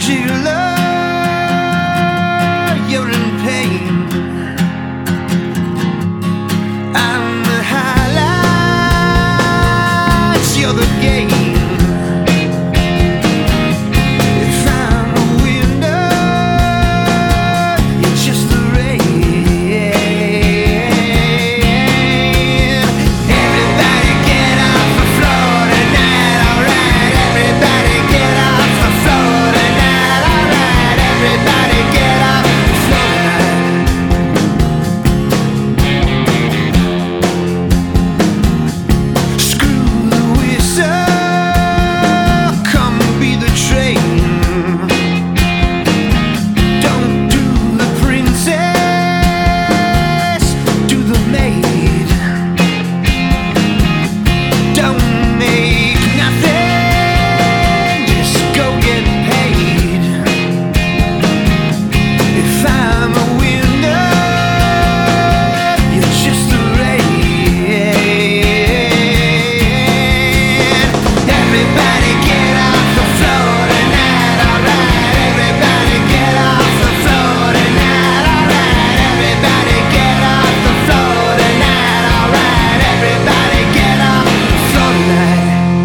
Jailer, you're in pain. And the highlights, you're the game. If I'm a winner, you're just the rain. Everybody get off the floor tonight, alright. Everybody get off the floor tonight, alright. Everybody get off the floor tonight. Screw the whistle, come be the train. Don't do the princess, do the maid. Don't make nothing, just go get paid. If I'm a winner, you're just the rain. Everybody get off the floor tonight, alright. Everybody get off the floor tonight, alright. Everybody get off the floor tonight, alright. Everybody get off the floor tonight.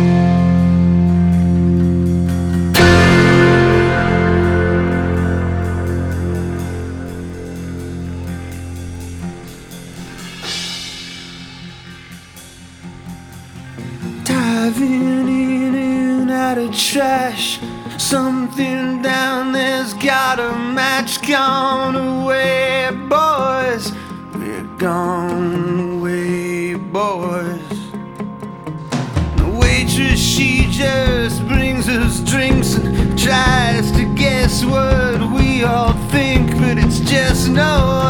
Diving in and out of trash. Something down there's got a match. Gone away, boys. We're gone away, boys. The waitress, she just brings us drinks and tries to guess what we all think, but it's just no